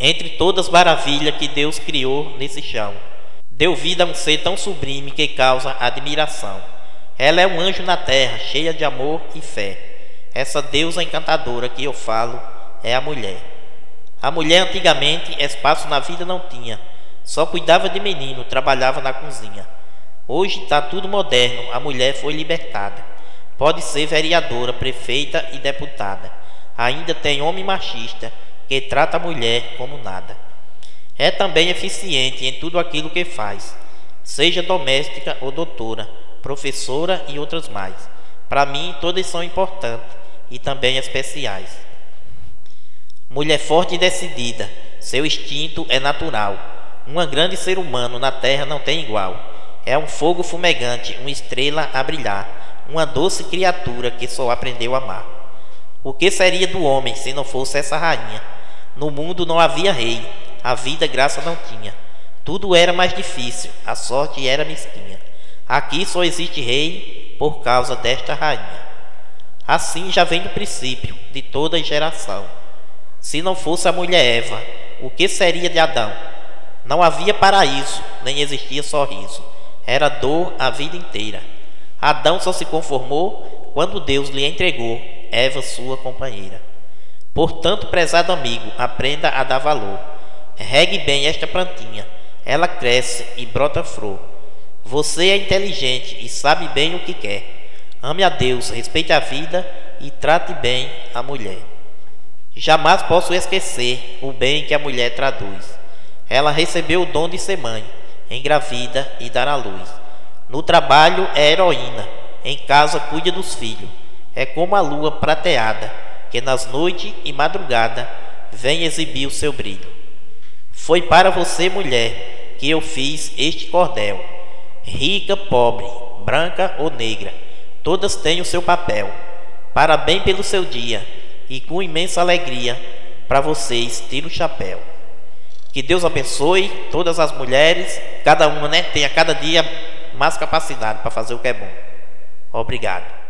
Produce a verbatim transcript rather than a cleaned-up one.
entre todas as maravilhas que Deus criou nesse chão. Deu vida a um ser tão sublime que causa admiração. Ela é um anjo na terra, cheia de amor e fé. Essa deusa encantadora que eu falo é a mulher. A mulher antigamente espaço na vida não tinha, só cuidava de menino, trabalhava na cozinha. Hoje está tudo moderno, a mulher foi libertada. Pode ser vereadora, prefeita e deputada. Ainda tem homem machista que trata a mulher como nada. É também eficiente em tudo aquilo que faz, seja doméstica ou doutora, professora e outras mais. Para mim, todas são importantes e também especiais. Mulher forte e decidida, seu instinto é natural. Um grande ser humano na terra não tem igual. É um fogo fumegante, uma estrela a brilhar, uma doce criatura que só aprendeu a amar. O que seria do homem se não fosse essa rainha? No mundo não havia rei, a vida graça não tinha. Tudo era mais difícil, a sorte era mesquinha. Aqui só existe rei por causa desta rainha. Assim já vem do princípio de toda geração. Se não fosse a mulher Eva, o que seria de Adão? Não havia paraíso, nem existia sorriso. Era dor a vida inteira. Adão só se conformou quando Deus lhe entregou Eva, sua companheira. Portanto, prezado amigo, aprenda a dar valor. Regue bem esta plantinha, ela cresce e brota flor. Você é inteligente e sabe bem o que quer. Ame a Deus, respeite a vida e trate bem a mulher. Jamais posso esquecer o bem que a mulher traduz. Ela recebeu o dom de ser mãe, engravida e dar à luz. No trabalho é heroína, em casa cuida dos filhos. É como a lua prateada, que nas noites e madrugada vem exibir o seu brilho. Foi para você, mulher, que eu fiz este cordel. Rica, pobre, branca ou negra, todas têm o seu papel. Parabéns pelo seu dia, e com imensa alegria, para vocês tiro o chapéu. Que Deus abençoe todas as mulheres, cada uma, né, tenha cada dia mais capacidade para fazer o que é bom. Obrigado.